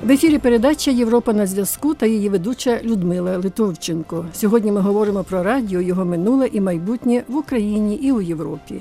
В ефірі передача «Європа на зв'язку» та її ведуча Людмила Литовченко. Сьогодні ми говоримо про радіо, його минуле і майбутнє в Україні і у Європі.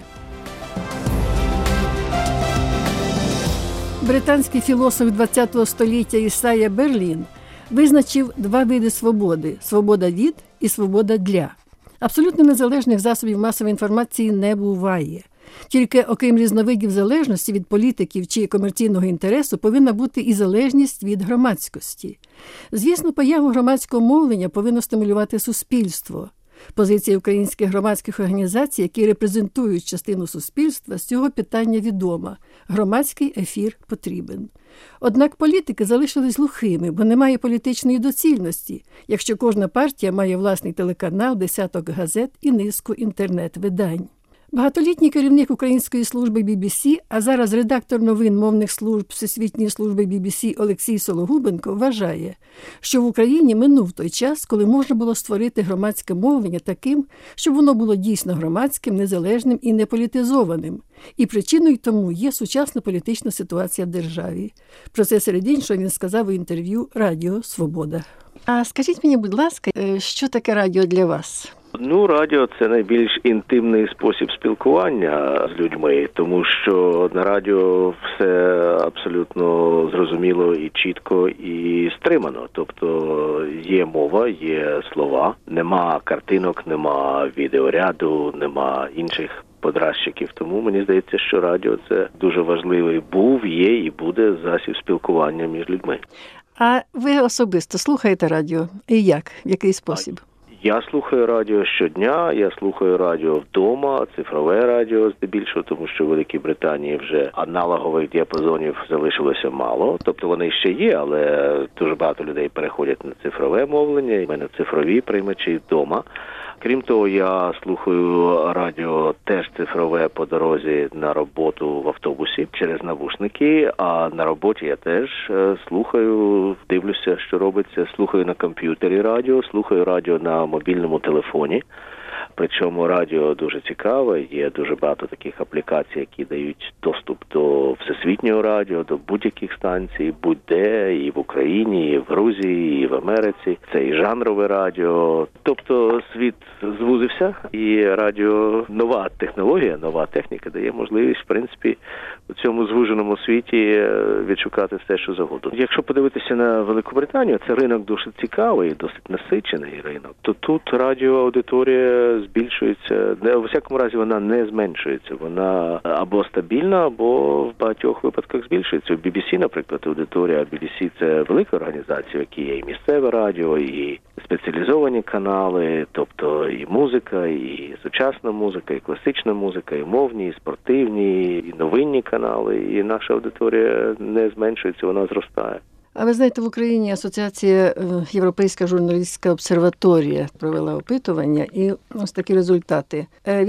Британський філософ ХХ століття Ісайя Берлін визначив два види свободи – свобода від і свобода для. Абсолютно незалежних засобів масової інформації не буває. Тільки, окрім різновидів залежності від політиків чи комерційного інтересу, повинна бути і залежність від громадськості. Звісно, появу громадського мовлення повинно стимулювати суспільство. Позиція українських громадських організацій, які репрезентують частину суспільства, з цього питання відома. Громадський ефір потрібен. Однак політики залишились глухими, бо немає політичної доцільності, якщо кожна партія має власний телеканал, десяток газет і низку інтернет-видань. Багатолітній керівник української служби BBC, а зараз редактор новин мовних служб Всесвітньої служби BBC Олексій Сологубенко вважає, що в Україні минув той час, коли можна було створити громадське мовлення таким, щоб воно було дійсно громадським, незалежним і неполітизованим. І причиною тому є сучасна політична ситуація в державі. Про це серед іншого він сказав у інтерв'ю «Радіо Свобода». А скажіть мені, будь ласка, що таке радіо для вас? Радіо – це найбільш інтимний спосіб спілкування з людьми, тому що на радіо все абсолютно зрозуміло і чітко, і стримано. Тобто є мова, є слова, нема картинок, нема відеоряду, нема інших подрядчиків. Тому мені здається, що радіо – це дуже важливий був, є і буде засіб спілкування між людьми. А ви особисто слухаєте радіо? І як? В який спосіб? Я слухаю радіо щодня, я слухаю радіо вдома, цифрове радіо здебільшого, тому що в Великій Британії вже аналогових діапазонів залишилося мало. Тобто вони ще є, але дуже багато людей переходять на цифрове мовлення, у мене цифрові приймачі вдома. Крім того, я слухаю радіо теж цифрове по дорозі на роботу в автобусі через навушники, а на роботі я теж слухаю, дивлюся, що робиться, слухаю на комп'ютері радіо, слухаю радіо на мобільному телефоні. Причому радіо дуже цікаве, є дуже багато таких аплікацій, які дають доступ до всесвітнього радіо, до будь-яких станцій, будь-де, і в Україні, і в Грузії, і в Америці. Це і жанрове радіо. Тобто світ звузився, і радіо, нова технологія, нова техніка дає можливість, в принципі, у цьому звуженому світі відшукати все, що завгодно. Якщо подивитися на Велику Британію, це ринок дуже цікавий, досить насичений ринок. То тут радіоаудиторія збільшується, у всякому разі вона не зменшується. Вона або стабільна, або в багатьох випадках збільшується. У BBC, наприклад, аудиторія BBC – це велика організація, в якій є і місцеве радіо, і спеціалізовані канали, тобто і музика, і сучасна музика, і класична музика, і мовні, і спортивні, і новинні канали. І наша аудиторія не зменшується, вона зростає. А ви знаєте, в Україні Асоціація Європейська журналістська обсерваторія провела опитування, і ось такі результати.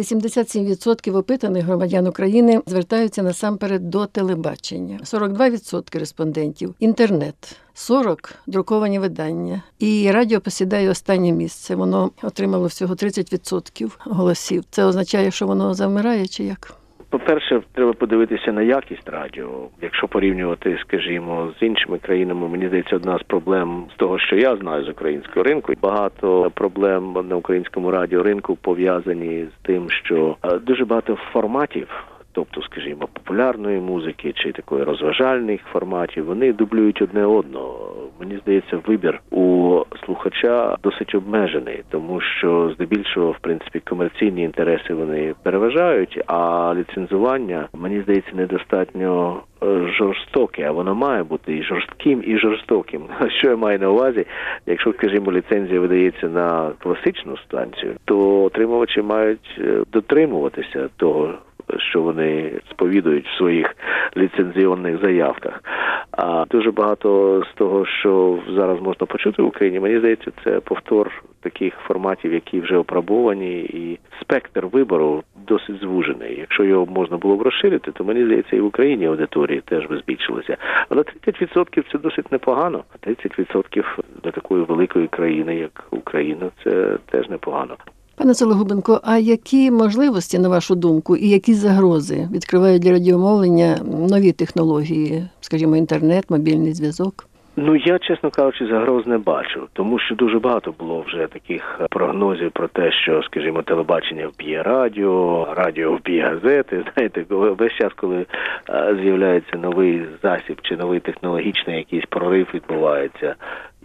87% опитаних громадян України звертаються насамперед до телебачення, 42% респондентів – інтернет, 40% – друковані видання. І радіо посідає останнє місце. Воно отримало всього 30% голосів. Це означає, що воно завмирає чи як? По-перше, треба подивитися на якість радіо. Якщо порівнювати, скажімо, з іншими країнами, мені здається, одна з проблем з того, що я знаю з українського ринку. Багато проблем на українському радіоринку пов'язані з тим, що дуже багато форматів, тобто, скажімо, популярної музики чи такої розважальних форматів, вони дублюють одне одного. Мені здається, вибір у слухача досить обмежений, тому що здебільшого, в принципі, комерційні інтереси вони переважають, а ліцензування, мені здається, недостатньо жорстоке, а воно має бути і жорстким, і жорстоким. Що я маю на увазі? Якщо, скажімо, ліцензія видається на класичну станцію, то отримувачі мають дотримуватися того, що вони сповідують в своїх ліцензіонних заявках. А дуже багато з того, що зараз можна почути в Україні, мені здається, це повтор таких форматів, які вже опробовані, і спектр вибору досить звужений. Якщо його можна було б розширити, то, мені здається, і в Україні аудиторії теж би збільшилися. Але 30% – це досить непогано. 30% для такої великої країни, як Україна, це теж непогано. Пане Сологубенко, а які можливості, на вашу думку, і які загрози відкривають для радіомовлення нові технології, скажімо, інтернет, мобільний зв'язок? Ну, я, чесно кажучи, загроз не бачу, тому що дуже багато було вже таких прогнозів про те, що, скажімо, телебачення вб'є радіо, радіо вб'є газети. Знаєте, весь час, коли з'являється новий засіб чи новий технологічний якийсь прорив відбувається,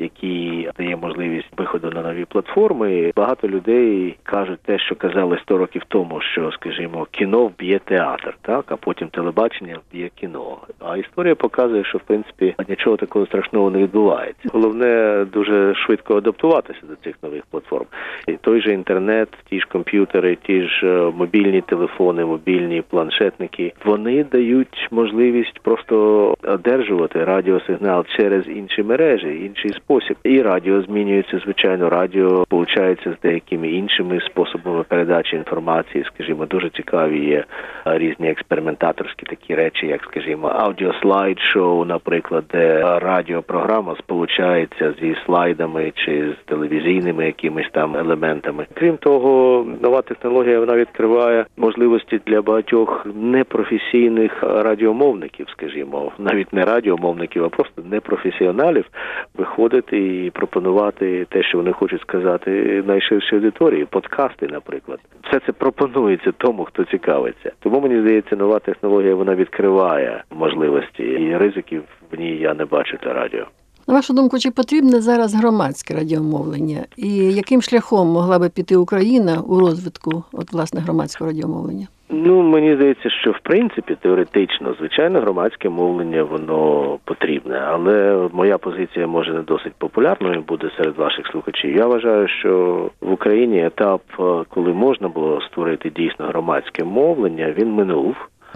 який дає можливість виходу на нові платформи, багато людей кажуть те, що казали 100 років тому, що, скажімо, кіно вб'є театр, так, а потім телебачення вб'є кіно. А історія показує, що, в принципі, нічого такого страшного не відбувається. Головне дуже швидко адаптуватися до цих нових платформ. І той же інтернет, ті ж комп'ютери, ті ж мобільні телефони, мобільні планшетники, вони дають можливість просто одержувати радіосигнал через інші мережі, інший спосіб. І радіо змінюється, звичайно, радіо получається з деякими іншими способами передачі інформації. Скажімо, дуже цікаві є різні експериментаторські такі речі, як, скажімо, аудіослайд-шоу, наприклад, де радіопрограма сполучається зі слайдами чи з телевізійними якимись там елементами. Крім того, нова технологія, вона відкриває можливості для багатьох непрофесійних радіомовників, скажімо, навіть не радіомовників, а просто непрофесіоналів, виходити і пропонувати те, що вони хочуть сказати найширшій аудиторії, подкасти, наприклад. Все це пропонується тому, хто цікавиться. Тому, мені здається, нова технологія, вона відкриває можливості, і ризиків в ній я не бачу для радіо. На вашу думку, чи потрібне зараз громадське радіомовлення? І яким шляхом могла би піти Україна у розвитку власне громадського радіомовлення? Ну, мені здається, що в принципі, теоретично, звичайно, громадське мовлення, воно потрібне. Але моя позиція, може, не досить популярною буде серед ваших слухачів. Я вважаю, що в Україні етап, коли можна було створити дійсно громадське мовлення, він минув.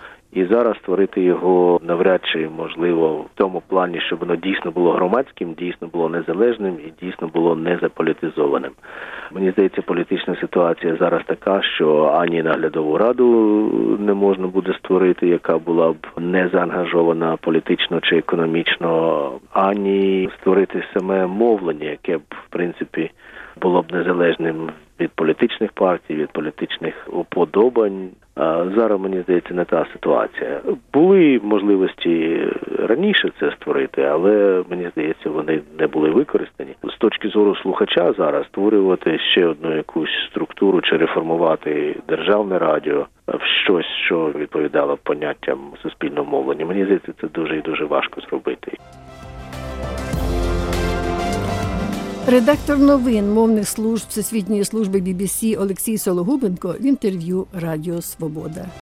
І зараз створити його навряд чи можливо в тому плані, щоб воно дійсно було громадським, дійсно було незалежним і дійсно було не заполітизованим. Мені здається, політична ситуація зараз така, що ані наглядову раду не можна буде створити, яка була б не заангажована політично чи економічно, ані створити саме мовлення, яке б, в принципі, було б незалежним від політичних партій, від політичних уподобань. А зараз, мені здається, не та ситуація. Були можливості раніше це створити, але, мені здається, вони не були використані. З точки зору слухача зараз створювати ще одну якусь структуру чи реформувати державне радіо в щось, що відповідало поняттям суспільного мовлення. Мені здається, це дуже і дуже важко зробити. Редактор новин мовних служб Всесвітньої служби BBC Олексій Сологубенко в інтерв'ю Радіо Свобода.